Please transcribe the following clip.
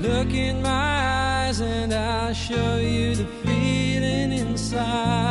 Look in my eyes and I'll show you the feeling inside.